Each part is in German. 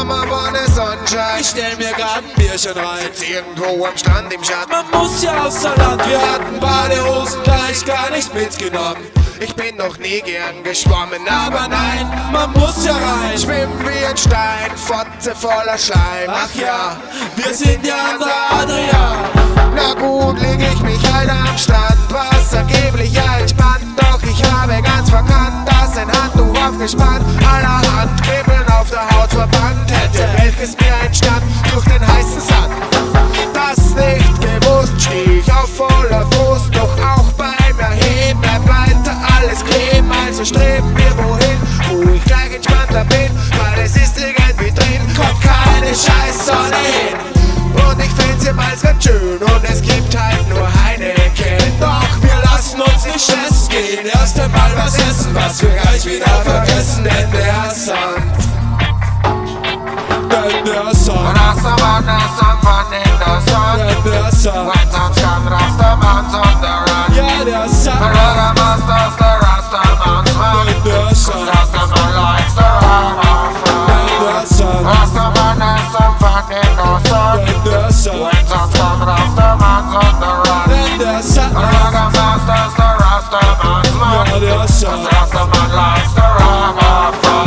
Summer wanna sunshine. Ich stell mir grad ein Bierchen rein. Sitz irgendwo am Strand im Schatten. Man muss ja außer Land, wir hatten Badehosen gleich gar nicht mitgenommen. Ich bin noch nie gern geschwommen, aber nein, man muss ja rein. Schwimmen wie ein Stein, Fotze voller Schleim. Ach ja, wir sind ja an der Adria. Na gut, leg ich mich halt am Strand, was angeblich ja entspannt. Doch ich habe ganz verkannt, dass ein Handtuch aufgespannt, allerhand Kribbeln auf der Haut verbannt hätte, welches mir entstand durch den heißen Sand. Das nicht gewusst, steh ich auf voller Frust, doch auch beim Erheben bleibt weiter alles kleben. Also streben wir wohin, wo ich gleich entspannter bin, weil es ist irgendwie drin, kommt keine scheiß Sonne hin. Und ich find's hier mal ganz schön und es gibt halt nur Heineken. Doch wir lassen uns nicht stressen, gehen erst einmal was essen, was wir gleich wieder vergessen, denn der Sand. Denn der Sand. Rastaman has some fun in the sun. Denn der Sand. When sun's come, Rastaman's on the run. Ja, der The Sand. Ragamusta's the Rastaman's fun. Denn der 'Cause Sand. Rastaman likes the rum of fun. Denn der Sand. Rastaman has some fun in the sun. Denn der Sand. When sun's come, Rastaman's on the run. Denn der Sand. The Ragamusta's the Rastaman's fun. Ja, der 'Cause Sand. Rastaman likes the rum of fun.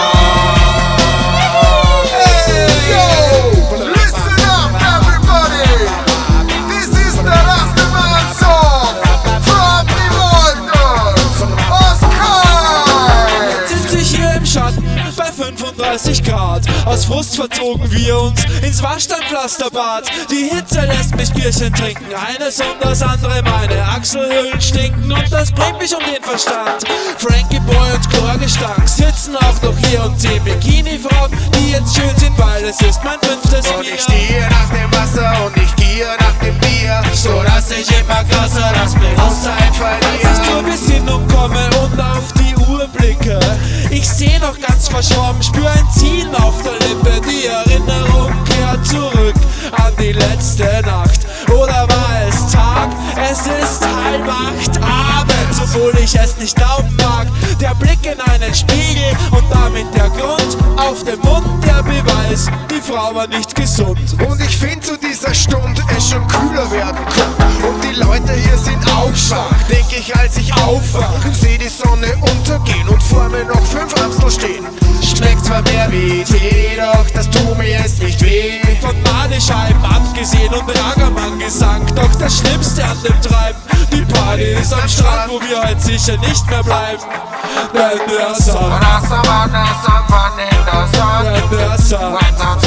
Bei 35 Grad. Aus Frust verzogen wir uns ins Waschsteinpflasterbad. Die Hitze lässt mich Bierchen trinken, eines und das andere, meine Achselhöhlen stinken und das bringt mich um den Verstand. Frankie Boy und Chlorgestank sitzen auch noch hier und sehen Bikini-Frauen, die jetzt schön sind, weil es ist mein 5. Und ich stehe nach dem Wasser und ich gehe nach dem Bier, so dass ich immer krasser das Bewusstsein verliere. Als ich zur Besinnung komme und auf die Uhr blicke, ich seh noch ganz verschwommen, spür ein Ziel auf der Lippe. Die Erinnerung kehrt zurück an die letzte Nacht. Oder war es Tag? Es ist 7:30 abends, obwohl ich es nicht glauben mag. Der Blick in einen Spiegel und damit der Grund auf dem Mund, der Beweis, die Frau war nicht gesund. Und ich find zu dieser Stunde es schon kühler werden könnte. Und die Leute hier sind auch schwach, denk ich, als ich aufwach. Seh die Sonne untergehen und vor mir noch 5 Amstel stehen. Schmeckt zwar mehr wie Tee, doch das tut mir jetzt nicht weh. Von Madescheiben abgesehen und Ragermann-Gesang, doch das Schlimmste an dem Treiben, die Party ist am Strand, wo wir heute sicher nicht mehr bleiben. Denn der Sand. Rastaman has some fun in the sun. Denn der Sand. When sun's